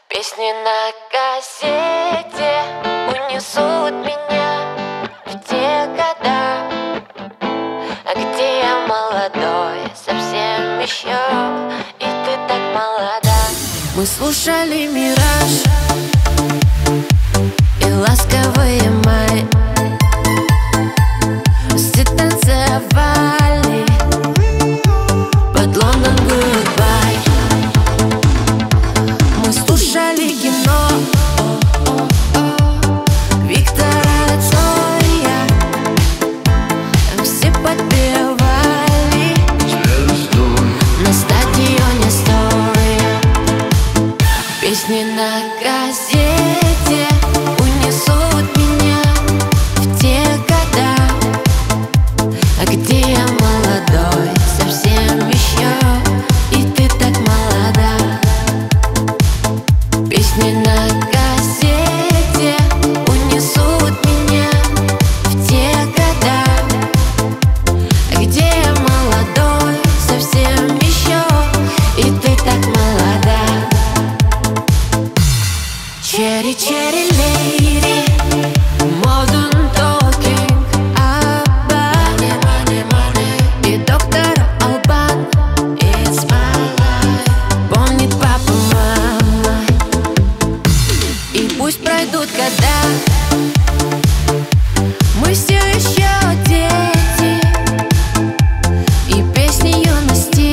Песни на кассете унесут меня в те года, где я молодой, совсем еще, и ты так молода. Мы слушали «Мираж» и «Ласковый май», все танцевали под «Лондон Гудбай». Мы слушали кино Виктора Цоя, все подпевали на стадионе Астория. Песни на кассете унесут меня в те года, где я молодой, совсем еще, и ты так молода. Песни на кассете унесут меня в те года, где я молодой, совсем еще, и ты так молода. Cherry, cherry lady, modern talking about money, money, и доктор Албан, it's my life. Помнит папа, мама, и пусть пройдут года, мы все еще дети, и песни юности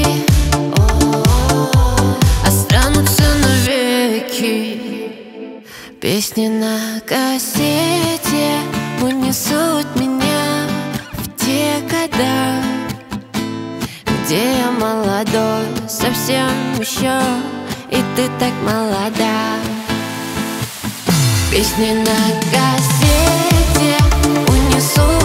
останутся навеки. Песни на кассете унесут меня в те года, где я молодой, совсем еще, и ты так молода. Песни на кассете унесут